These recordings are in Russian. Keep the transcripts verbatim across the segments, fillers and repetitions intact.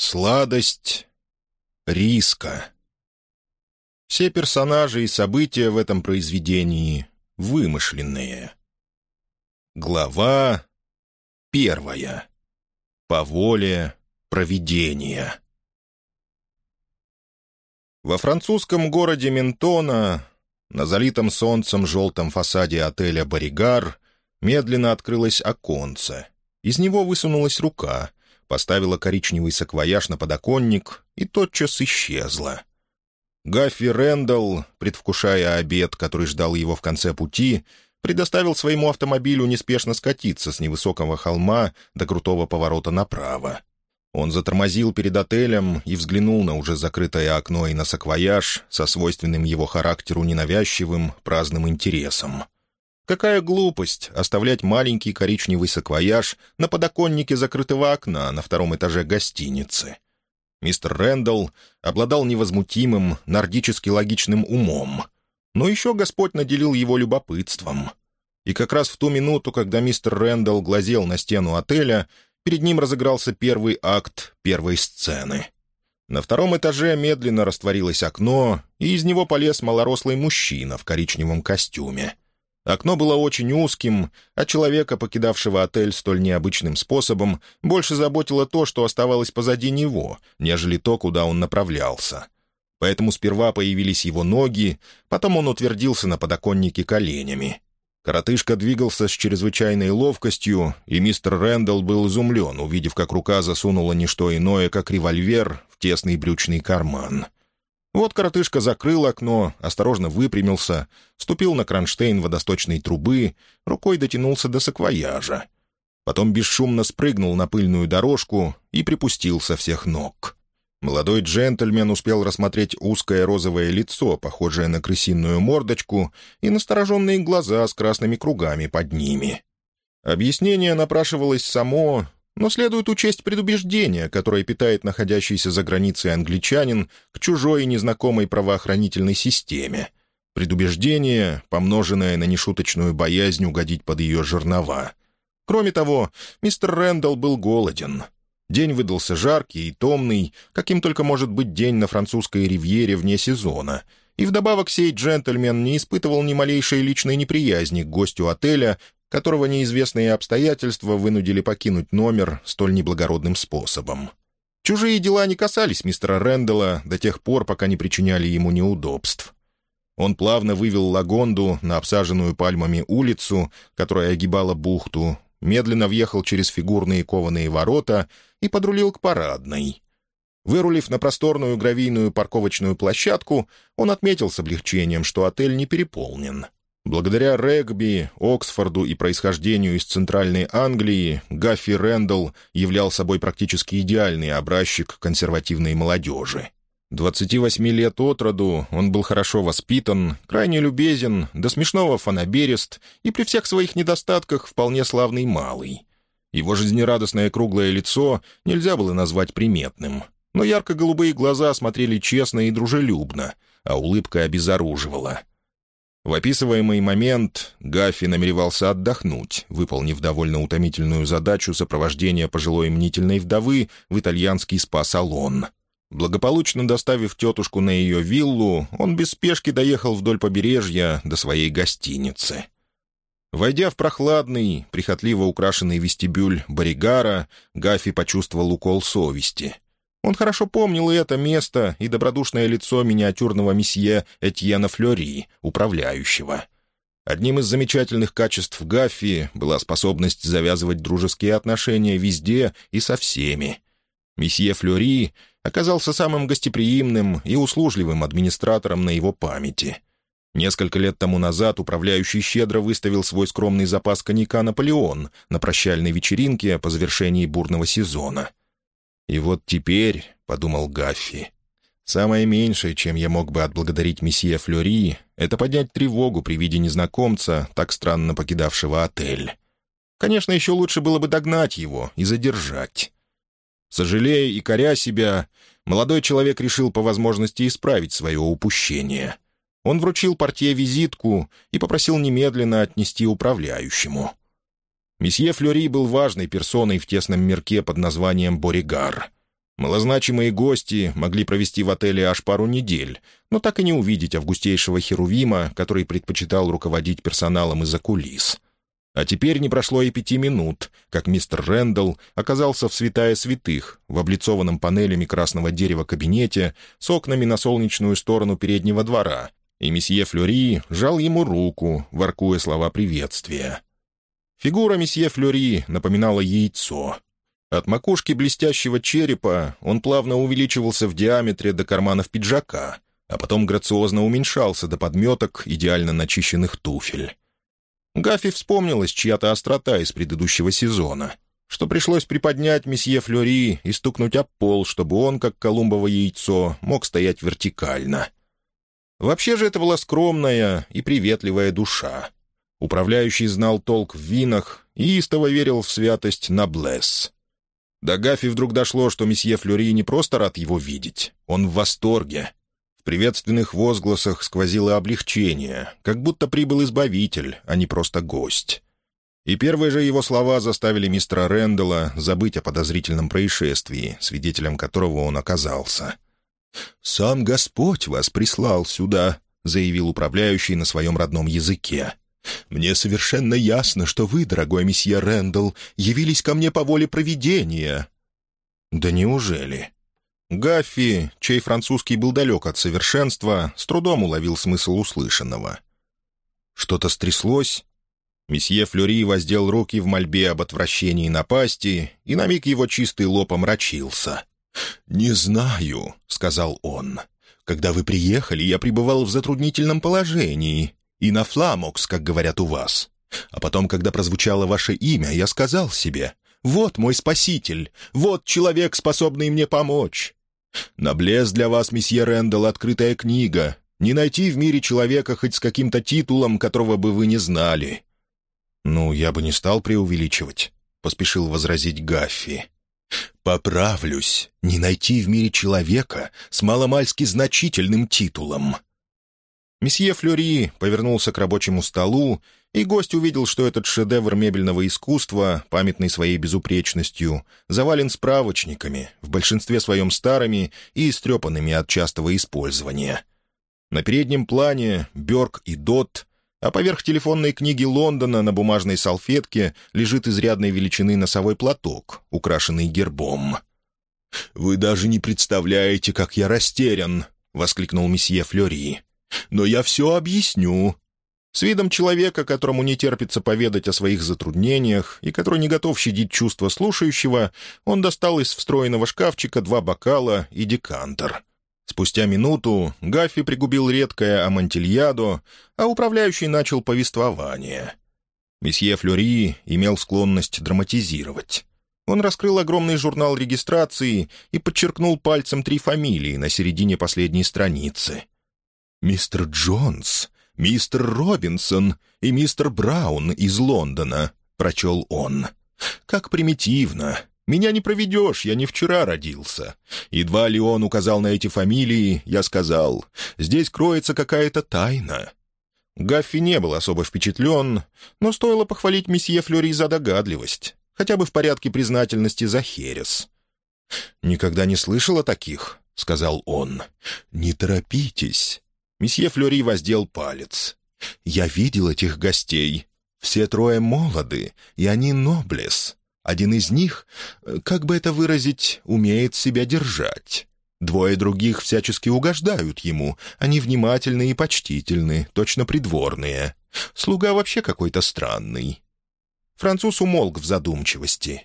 Сладость риска. Все персонажи и события в этом произведении вымышленные. Глава первая. По воле провидения. Во французском городе Ментона, на залитом солнцем желтом фасаде отеля «Боригар», медленно открылось оконце. Из него высунулась рука, поставила коричневый саквояж на подоконник и тотчас исчезла. Гаффи Рэндалл, предвкушая обед, который ждал его в конце пути, предоставил своему автомобилю неспешно скатиться с невысокого холма до крутого поворота направо. Он затормозил перед отелем и взглянул на уже закрытое окно и на саквояж со свойственным его характеру ненавязчивым, праздным интересом. Какая глупость оставлять маленький коричневый саквояж на подоконнике закрытого окна на втором этаже гостиницы. Мистер Рэндалл обладал невозмутимым, нордически логичным умом. Но еще Господь наделил его любопытством. И как раз в ту минуту, когда мистер Рэндалл глазел на стену отеля, перед ним разыгрался первый акт первой сцены. На втором этаже медленно растворилось окно, и из него полез малорослый мужчина в коричневом костюме. Окно было очень узким, а человека, покидавшего отель столь необычным способом, больше заботило то, что оставалось позади него, нежели то, куда он направлялся. Поэтому сперва появились его ноги, потом он утвердился на подоконнике коленями. Коротышка двигался с чрезвычайной ловкостью, и мистер Рэндалл был изумлен, увидев, как рука засунула не что иное, как револьвер в тесный брючный карман. Вот коротышка закрыл окно, осторожно выпрямился, ступил на кронштейн водосточной трубы, рукой дотянулся до саквояжа. Потом бесшумно спрыгнул на пыльную дорожку и припустил со всех ног. Молодой джентльмен успел рассмотреть узкое розовое лицо, похожее на крысиную мордочку, и настороженные глаза с красными кругами под ними. Объяснение напрашивалось само, но следует учесть предубеждение, которое питает находящийся за границей англичанин к чужой и незнакомой правоохранительной системе. Предубеждение, помноженное на нешуточную боязнь угодить под ее жернова. Кроме того, мистер Рэндалл был голоден. День выдался жаркий и томный, каким только может быть день на французской ривьере вне сезона, и вдобавок сей джентльмен не испытывал ни малейшей личной неприязни к гостю отеля, которого неизвестные обстоятельства вынудили покинуть номер столь неблагородным способом. Чужие дела не касались мистера Рэндалла до тех пор, пока не причиняли ему неудобств. Он плавно вывел Лагонду на обсаженную пальмами улицу, которая огибала бухту, медленно въехал через фигурные кованые ворота и подрулил к парадной. Вырулив на просторную гравийную парковочную площадку, он отметил с облегчением, что отель не переполнен. Благодаря регби, Оксфорду и происхождению из Центральной Англии, Гаффи Рэндалл являл собой практически идеальный образчик консервативной молодежи. двадцати восьми лет от роду он был хорошо воспитан, крайне любезен, до смешного фанаберист и при всех своих недостатках вполне славный малый. Его жизнерадостное круглое лицо нельзя было назвать приметным, но ярко-голубые глаза смотрели честно и дружелюбно, а улыбка обезоруживала. В описываемый момент Гаффи намеревался отдохнуть, выполнив довольно утомительную задачу сопровождения пожилой мнительной вдовы в итальянский спа-салон. Благополучно доставив тетушку на ее виллу, он без спешки доехал вдоль побережья до своей гостиницы. Войдя в прохладный, прихотливо украшенный вестибюль Боригара, Гаффи почувствовал укол совести. Он хорошо помнил и это место, и добродушное лицо миниатюрного месье Этьена Флёри, управляющего. Одним из замечательных качеств Гаффи была способность завязывать дружеские отношения везде и со всеми. Месье Флёри оказался самым гостеприимным и услужливым администратором на его памяти. Несколько лет тому назад управляющий щедро выставил свой скромный запас коньяка «Наполеон» на прощальной вечеринке по завершении бурного сезона. «И вот теперь», — подумал Гаффи, — «самое меньшее, чем я мог бы отблагодарить месье Флёри, это поднять тревогу при виде незнакомца, так странно покидавшего отель. Конечно, еще лучше было бы догнать его и задержать». Сожалея и коря себя, молодой человек решил по возможности исправить свое упущение. Он вручил портье визитку и попросил немедленно отнести управляющему. Месье Флёри был важной персоной в тесном мирке под названием Боригар. Малозначимые гости могли провести в отеле аж пару недель, но так и не увидеть августейшего Херувима, который предпочитал руководить персоналом из-за кулис. А теперь не прошло и пяти минут, как мистер Рэндалл оказался в святая святых, в облицованном панелями красного дерева кабинете с окнами на солнечную сторону переднего двора, и месье Флюри жал ему руку, воркуя слова приветствия. Фигура месье Флюри напоминала яйцо. От макушки блестящего черепа он плавно увеличивался в диаметре до карманов пиджака, а потом грациозно уменьшался до подметок идеально начищенных туфель. Гаффи вспомнилась чья-то острота из предыдущего сезона, что пришлось приподнять месье Флюри и стукнуть об пол, чтобы он, как колумбово яйцо, мог стоять вертикально. Вообще же это была скромная и приветливая душа. Управляющий знал толк в винах и истово верил в святость ноблесс. До Гаффи вдруг дошло, что месье Флюри не просто рад его видеть, он в восторге. В приветственных возгласах сквозило облегчение, как будто прибыл избавитель, а не просто гость. И первые же его слова заставили мистера Рэндалла забыть о подозрительном происшествии, свидетелем которого он оказался. «Сам Господь вас прислал сюда», — заявил управляющий на своем родном языке. «Мне совершенно ясно, что вы, дорогой месье Рэндалл, явились ко мне по воле провидения». «Да неужели?» Гаффи, чей французский был далек от совершенства, с трудом уловил смысл услышанного. «Что-то стряслось?» Месье Флюри воздел руки в мольбе об отвращении напасти, и на миг его чистый лоб омрачился. «Не знаю», — сказал он. «Когда вы приехали, я пребывал в затруднительном положении. И на фламокс, как говорят у вас. А потом, когда прозвучало ваше имя, я сказал себе: вот мой спаситель, вот человек, способный мне помочь. Ноблесс для вас, месье Рэндалл, открытая книга. Не найти в мире человека хоть с каким-то титулом, которого бы вы не знали». «Ну, я бы не стал преувеличивать», — поспешил возразить Гаффи. «Поправлюсь, не найти в мире человека с маломальски значительным титулом». Месье Флюри повернулся к рабочему столу, и гость увидел, что этот шедевр мебельного искусства, памятный своей безупречностью, завален справочниками, в большинстве своем старыми и истрепанными от частого использования. На переднем плане Бёрк и Дот, а поверх телефонной книги Лондона на бумажной салфетке лежит изрядной величины носовой платок, украшенный гербом. «Вы даже не представляете, как я растерян!» — воскликнул месье Флюри. «Но я все объясню». С видом человека, которому не терпится поведать о своих затруднениях и который не готов щадить чувства слушающего, он достал из встроенного шкафчика два бокала и декантер. Спустя минуту Гаффи пригубил редкое амантильядо, а управляющий начал повествование. Месье Флюри имел склонность драматизировать. Он раскрыл огромный журнал регистрации и подчеркнул пальцем три фамилии на середине последней страницы. «Мистер Джонс, мистер Робинсон и мистер Браун из Лондона», — прочел он. «Как примитивно. Меня не проведешь, я не вчера родился. Едва ли он указал на эти фамилии, я сказал: здесь кроется какая-то тайна». Гаффи не был особо впечатлен, но стоило похвалить месье Флюри за догадливость, хотя бы в порядке признательности за херес. «Никогда не слышал о таких», — сказал он. «Не торопитесь». Месье Флюри воздел палец. «Я видел этих гостей. Все трое молоды, и они ноблес. Один из них, как бы это выразить, умеет себя держать. Двое других всячески угождают ему. Они внимательны и почтительны, точно придворные. Слуга вообще какой-то странный». Француз умолк в задумчивости.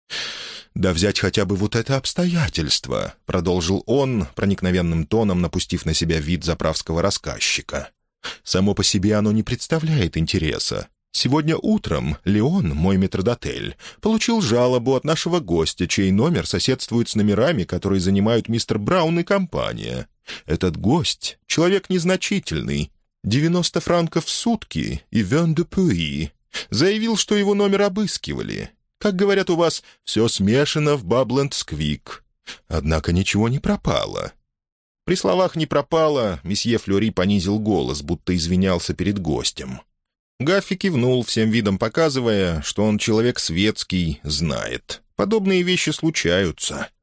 «Да взять хотя бы вот это обстоятельство», — продолжил он, проникновенным тоном напустив на себя вид заправского рассказчика. «Само по себе оно не представляет интереса. Сегодня утром Леон, мой метрдотель, получил жалобу от нашего гостя, чей номер соседствует с номерами, которые занимают мистер Браун и компания. Этот гость — человек незначительный, девяносто франков в сутки и вен де пуи. Заявил, что его номер обыскивали. Как говорят у вас, все смешано в Бабленд-Сквик. Однако ничего не пропало». При словах «не пропало» месье Флюри понизил голос, будто извинялся перед гостем. Гаффи кивнул, всем видом показывая, что он человек светский, знает. Подобные вещи случаются.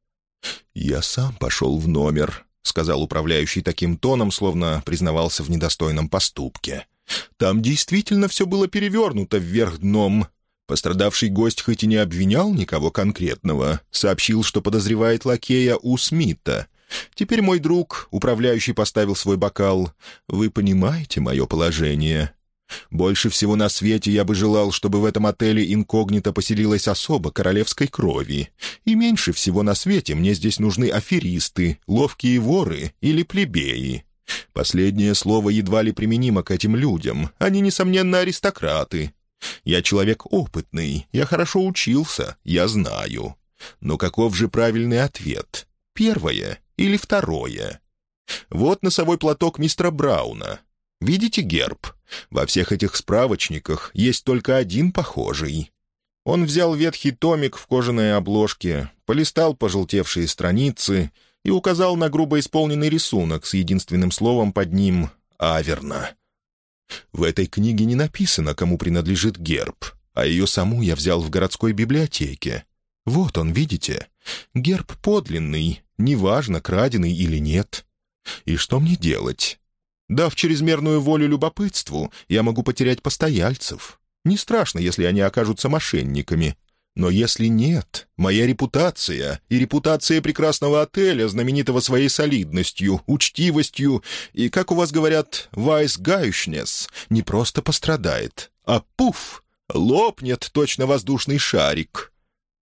«Я сам пошел в номер», — сказал управляющий таким тоном, словно признавался в недостойном поступке. «Там действительно все было перевернуто вверх дном. Пострадавший гость хоть и не обвинял никого конкретного, сообщил, что подозревает лакея У. Смита. Теперь мой друг, управляющий, поставил свой бокал. Вы понимаете мое положение? Больше всего на свете я бы желал, чтобы в этом отеле инкогнито поселилась особа королевской крови. И меньше всего на свете мне здесь нужны аферисты, ловкие воры или плебеи. Последнее слово едва ли применимо к этим людям. Они, несомненно, аристократы. Я человек опытный, я хорошо учился, я знаю. Но каков же правильный ответ? Первое или второе? Вот носовой платок мистера Брауна. Видите герб? Во всех этих справочниках есть только один похожий». Он взял ветхий томик в кожаной обложке, полистал пожелтевшие страницы и указал на грубо исполненный рисунок с единственным словом под ним «Аверна». «В этой книге не написано, кому принадлежит герб, а ее саму я взял в городской библиотеке. Вот он, видите? Герб подлинный, неважно, краденый или нет. И что мне делать? Дав чрезмерную волю любопытству, я могу потерять постояльцев. Не страшно, если они окажутся мошенниками. Но если нет, моя репутация и репутация прекрасного отеля, знаменитого своей солидностью, учтивостью и, как у вас говорят, «вайсгайшнес», не просто пострадает, а пуф, лопнет точно воздушный шарик.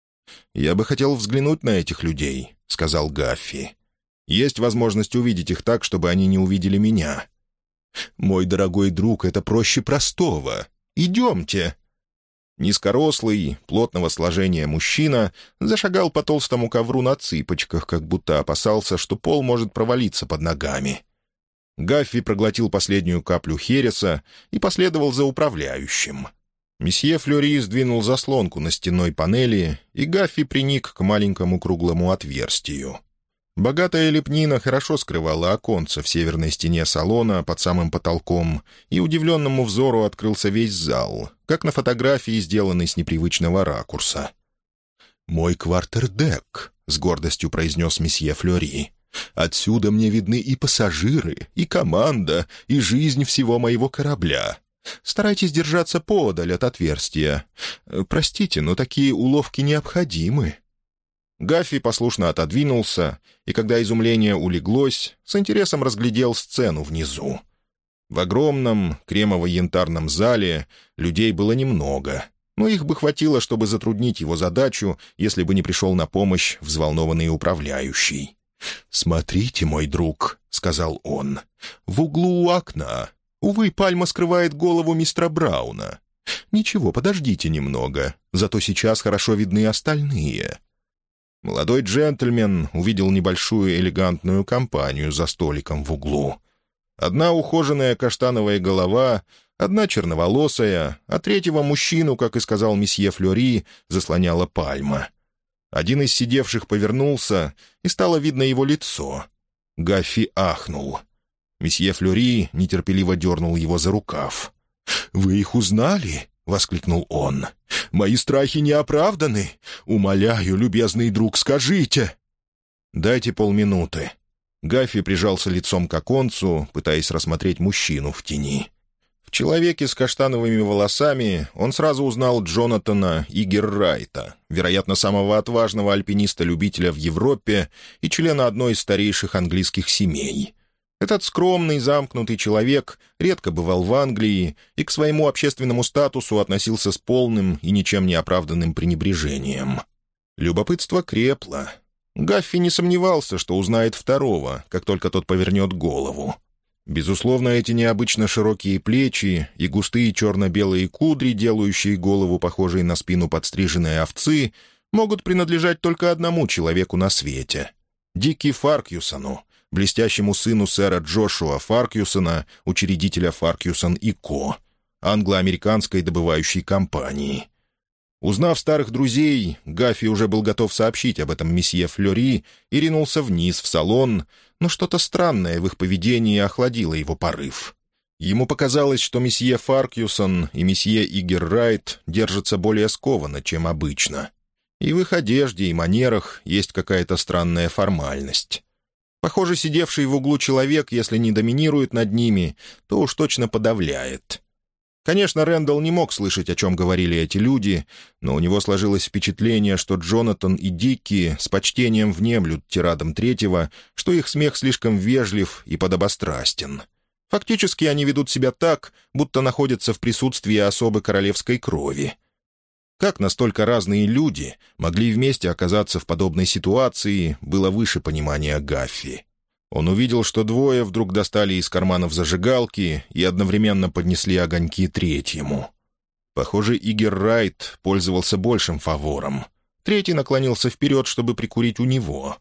«Я бы хотел взглянуть на этих людей», — сказал Гаффи. «Есть возможность увидеть их так, чтобы они не увидели меня». «Мой дорогой друг, это проще простого. Идемте». Низкорослый, плотного сложения мужчина зашагал по толстому ковру на цыпочках, как будто опасался, что пол может провалиться под ногами. Гаффи проглотил последнюю каплю хереса и последовал за управляющим. Месье Флюри сдвинул заслонку на стенной панели, и Гаффи приник к маленькому круглому отверстию. Богатая лепнина хорошо скрывала оконце в северной стене салона под самым потолком, и удивленному взору открылся весь зал, как на фотографии, сделанной с непривычного ракурса. «Мой квартердек», — с гордостью произнес месье Флюри. «Отсюда мне видны и пассажиры, и команда, и жизнь всего моего корабля. Старайтесь держаться подаль от отверстия. Простите, но такие уловки необходимы». Гаффи послушно отодвинулся, и когда изумление улеглось, с интересом разглядел сцену внизу. В огромном кремово-янтарном зале людей было немного, но их бы хватило, чтобы затруднить его задачу, если бы не пришел на помощь взволнованный управляющий. «Смотрите, мой друг», — сказал он, — «в углу у окна. Увы, пальма скрывает голову мистера Брауна. Ничего, подождите немного, зато сейчас хорошо видны остальные». Молодой джентльмен увидел небольшую элегантную компанию за столиком в углу. Одна ухоженная каштановая голова, одна черноволосая, а третьего мужчину, как и сказал месье Флюри, заслоняла пальма. Один из сидевших повернулся, и стало видно его лицо. Гаффи ахнул. Месье Флюри нетерпеливо дернул его за рукав. «Вы их узнали?» — воскликнул он. «Мои страхи не оправданы. Умоляю, любезный друг, скажите». «Дайте полминуты». Гаффи прижался лицом к оконцу, пытаясь рассмотреть мужчину в тени. В человеке с каштановыми волосами он сразу узнал Джонатана Игеррайта, вероятно, самого отважного альпиниста-любителя в Европе и члена одной из старейших английских семей. Этот скромный, замкнутый человек редко бывал в Англии и к своему общественному статусу относился с полным и ничем не оправданным пренебрежением. Любопытство крепло. Гаффи не сомневался, что узнает второго, как только тот повернет голову. Безусловно, эти необычно широкие плечи и густые черно-белые кудри, делающие голову похожей на спину подстриженной овцы, могут принадлежать только одному человеку на свете — Дики Фаркьюсону, блестящему сыну сэра Джошуа Фаркьюсона, учредителя Фаркьюсон и Ко, англо-американской добывающей компании. Узнав старых друзей, Гаффи уже был готов сообщить об этом месье Флюри и ринулся вниз в салон, но что-то странное в их поведении охладило его порыв. Ему показалось, что месье Фаркьюсон и месье Игеррайт держатся более скованно, чем обычно. И в их одежде и манерах есть какая-то странная формальность. Похоже, сидевший в углу человек, если не доминирует над ними, то уж точно подавляет. Конечно, Рэндалл не мог слышать, о чем говорили эти люди, но у него сложилось впечатление, что Джонатан и Дикки с почтением внемлют тирадам третьего, что их смех слишком вежлив и подобострастен. Фактически они ведут себя так, будто находятся в присутствии особы королевской крови. Как настолько разные люди могли вместе оказаться в подобной ситуации, было выше понимания Гаффи. Он увидел, что двое вдруг достали из карманов зажигалки и одновременно поднесли огоньки третьему. Похоже, Игер Райт пользовался большим фавором. Третий наклонился вперед, чтобы прикурить у него.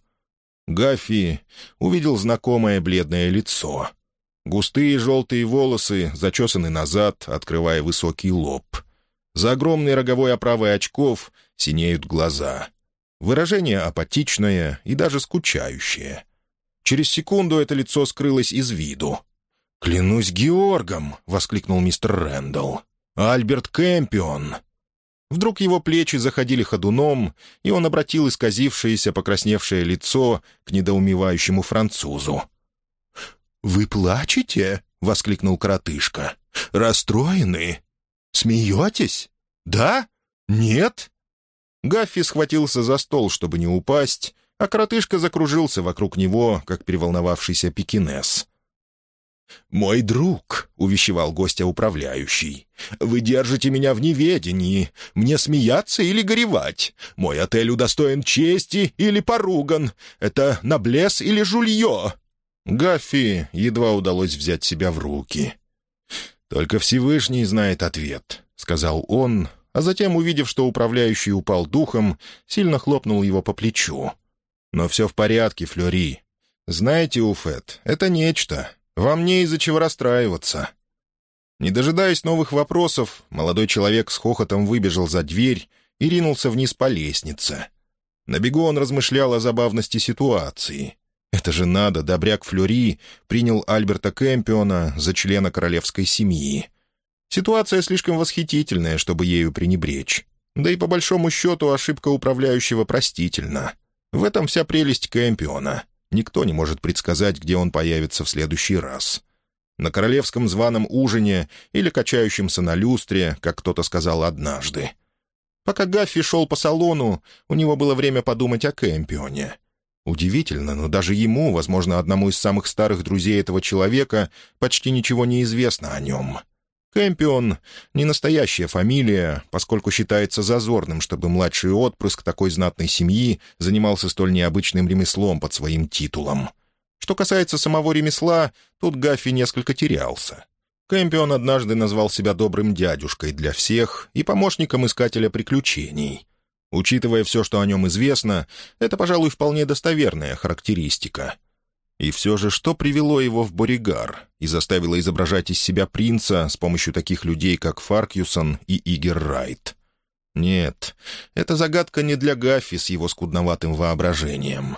Гаффи увидел знакомое бледное лицо. Густые желтые волосы зачесаны назад, открывая высокий лоб. За огромной роговой оправой очков синеют глаза. Выражение апатичное и даже скучающее. Через секунду это лицо скрылось из виду. «Клянусь Георгом!» — воскликнул мистер Рэндалл. «Альберт Кэмпион!» Вдруг его плечи заходили ходуном, и он обратил исказившееся, покрасневшее лицо к недоумевающему французу. «Вы плачете?» — воскликнул коротышка. «Расстроены? Смеетесь? Да? Нет?» Гаффи схватился за стол, чтобы не упасть, а коротышка закружился вокруг него, как переволновавшийся пекинес. «Мой друг», — увещевал гостя управляющий, — «вы держите меня в неведении. Мне смеяться или горевать? Мой отель удостоен чести или поруган? Это ноблес или жулье?» Гаффи едва удалось взять себя в руки. «Только Всевышний знает ответ», — сказал он, а затем, увидев, что управляющий упал духом, сильно хлопнул его по плечу. «Но все в порядке, Флёри. Знаете, Уфет, это нечто. Вам не из-за чего расстраиваться». Не дожидаясь новых вопросов, молодой человек с хохотом выбежал за дверь и ринулся вниз по лестнице. На бегу он размышлял о забавности ситуации. Это же надо, добряк Флёри принял Альберта Кэмпиона за члена королевской семьи. Ситуация слишком восхитительная, чтобы ею пренебречь. Да и по большому счету ошибка управляющего простительна. В этом вся прелесть Кэмпиона. Никто не может предсказать, где он появится в следующий раз. На королевском званом ужине или качающемся на люстре, как кто-то сказал однажды. Пока Гаффи шел по салону, у него было время подумать о Кэмпионе. Удивительно, но даже ему, возможно, одному из самых старых друзей этого человека, почти ничего не известно о нем. Кэмпион — не настоящая фамилия, поскольку считается зазорным, чтобы младший отпрыск такой знатной семьи занимался столь необычным ремеслом под своим титулом. Что касается самого ремесла, тут Гаффи несколько терялся. Кэмпион однажды назвал себя добрым дядюшкой для всех и помощником искателя приключений. Учитывая все, что о нем известно, это, пожалуй, вполне достоверная характеристика. И все же, что привело его в Боригар и заставило изображать из себя принца с помощью таких людей, как Фаркьюсон и Игер Райт? Нет, эта загадка не для Гаффи с его скудноватым воображением.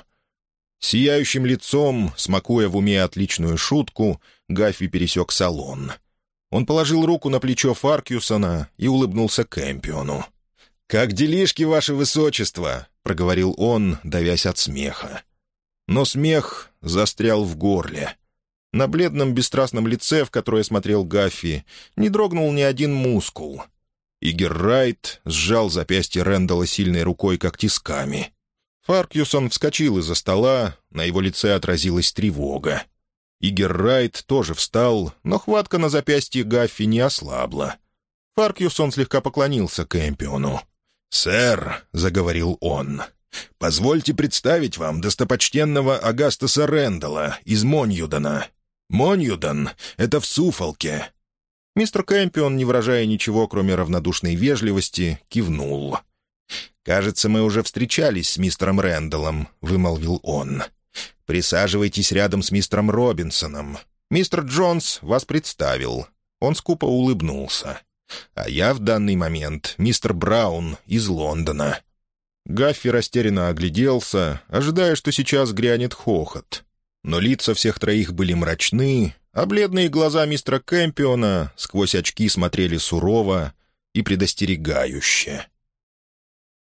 Сияющим лицом, смакуя в уме отличную шутку, Гаффи пересек салон. Он положил руку на плечо Фаркьюсона и улыбнулся Кэмпиону. «Как делишки, ваше высочество?» — проговорил он, давясь от смеха. Но смех застрял в горле. На бледном бесстрастном лице, в которое смотрел Гаффи, не дрогнул ни один мускул. Игер Райт сжал запястье Рэндалла сильной рукой, как тисками. Фаркьюсон вскочил из-за стола, на его лице отразилась тревога. Игер Райт тоже встал, но хватка на запястье Гаффи не ослабла. Фаркьюсон слегка поклонился Кэмпиону. «Сэр», — заговорил он, — «позвольте представить вам достопочтенного Агастаса Рэндалла из Моньюдана. Моньюдан — это в Суффолке». Мистер Кэмпион, не выражая ничего, кроме равнодушной вежливости, кивнул. «Кажется, мы уже встречались с мистером Рэндаллом», — вымолвил он. «Присаживайтесь рядом с мистером Робинсоном. Мистер Джонс вас представил». Он скупо улыбнулся. «А я в данный момент мистер Браун из Лондона». Гаффи растерянно огляделся, ожидая, что сейчас грянет хохот. Но лица всех троих были мрачны, а бледные глаза мистера Кэмпиона сквозь очки смотрели сурово и предостерегающе.